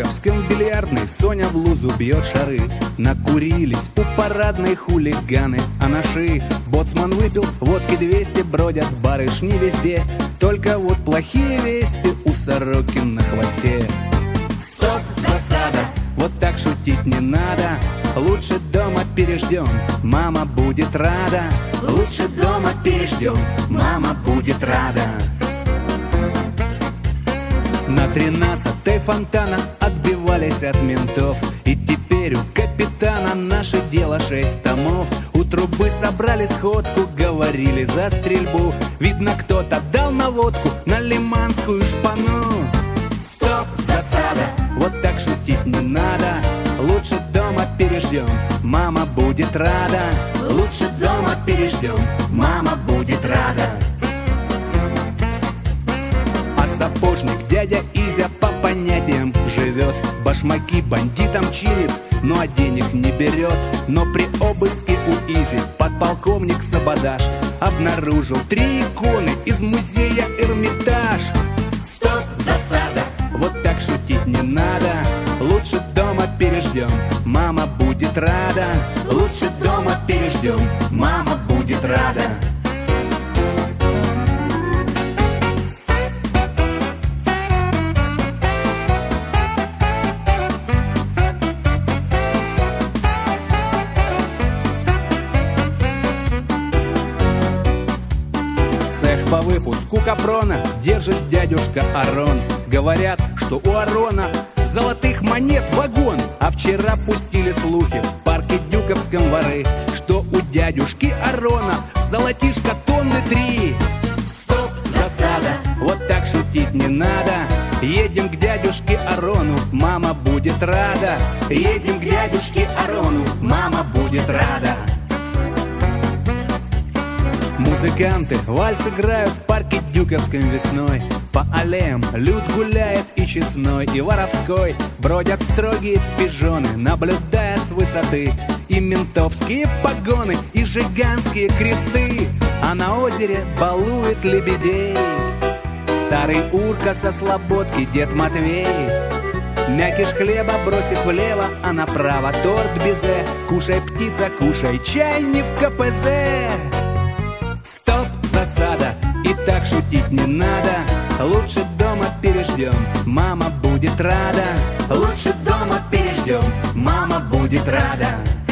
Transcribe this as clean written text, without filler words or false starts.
Дюковском в бильярдной Соня в лузу бьет шары. Накурились у парадной хулиганы, а наши боцман выпил водки 200, бродят барышни везде. Только вот плохие вести у сороки на хвосте. Стоп, засада! Вот так шутить не надо. Лучше дома переждем, мама будет рада. Лучше дома переждем, мама будет рада. На 13-й фонтана отбивались от ментов. И теперь у капитана наше дело 6 томов. У трубы собрали сходку, говорили за стрельбу. Видно, кто-то дал наводку на лиманскую шпану. Стоп, засада! Вот так шутить не надо. Лучше дома переждем, мама будет рада. Лучше дома переждем, мама будет рада. А сапожник дядя Изя по понятиям живет. Башмаки бандитам чинит, ну а денег не берет. Но при обыске у Изи подполковник Сабадаш обнаружил 3 иконы из музея Эрмитаж. Стоп, засада! Вот так шутить не надо. Лучше дома переждем, мама будет рада. Лучше дома переждем, мама будет рада. Цех по выпуску капрона держит дядюшка Арон. Говорят, что у Арона золотых монет вагон. А вчера пустили слухи в парке Дюковском воры, что у дядюшки Арона золотишко тонны 3. Стоп, засада! Вот так шутить не надо. Едем к дядюшке Арону, мама будет рада. Едем к дядюшке Арону, мама будет рада. Музыканты вальс играют в парке Дюковском весной. По аллеям люд гуляет и честной, и воровской. Бродят строгие пижоны, наблюдая с высоты. И ментовские погоны, и жиганские кресты. А на озере балует лебедей старый урка со слободки дед Матвей. Мякиш хлеба бросит влево, а направо торт безе. Кушай, птица, кушай, чай не в КПЗ. Стоп, засада, и так шутить не надо. Лучше дома переждем, мама будет рада. Лучше дома переждем, мама будет рада.